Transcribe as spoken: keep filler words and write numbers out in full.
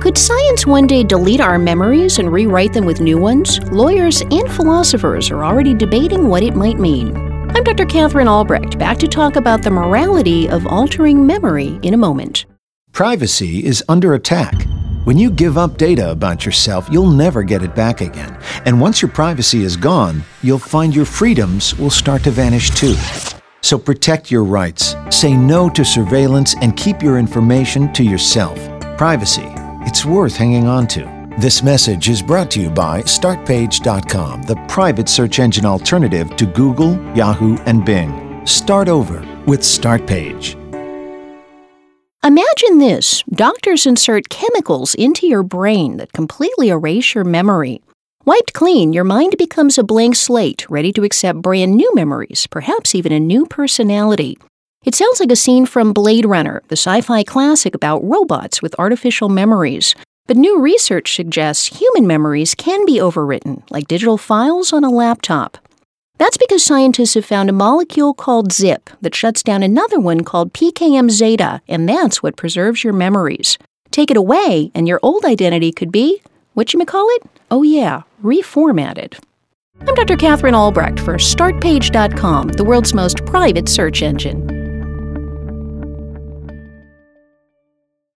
Could science one day delete our memories and rewrite them with new ones? Lawyers and philosophers are already debating what it might mean. I'm Doctor Catherine Albrecht, back to talk about the morality of altering memory in a moment. Privacy is under attack. When you give up data about yourself, you'll never get it back again. And once your privacy is gone, you'll find your freedoms will start to vanish too. So protect your rights, say no to surveillance, and keep your information to yourself. Privacy, it's worth hanging on to. This message is brought to you by Start Page dot com, the private search engine alternative to Google, Yahoo, and Bing. Start over with StartPage. Imagine this. Doctors insert chemicals into your brain that completely erase your memory. Wiped clean, your mind becomes a blank slate, ready to accept brand new memories, perhaps even a new personality. It sounds like a scene from Blade Runner, the sci-fi classic about robots with artificial memories. But new research suggests human memories can be overwritten, like digital files on a laptop. That's because scientists have found a molecule called zip that shuts down another one called P K M zeta, and that's what preserves your memories. Take it away, and your old identity could be, whatchamacallit? Oh yeah, reformatted. I'm Doctor Catherine Albrecht for Start Page dot com, the world's most private search engine.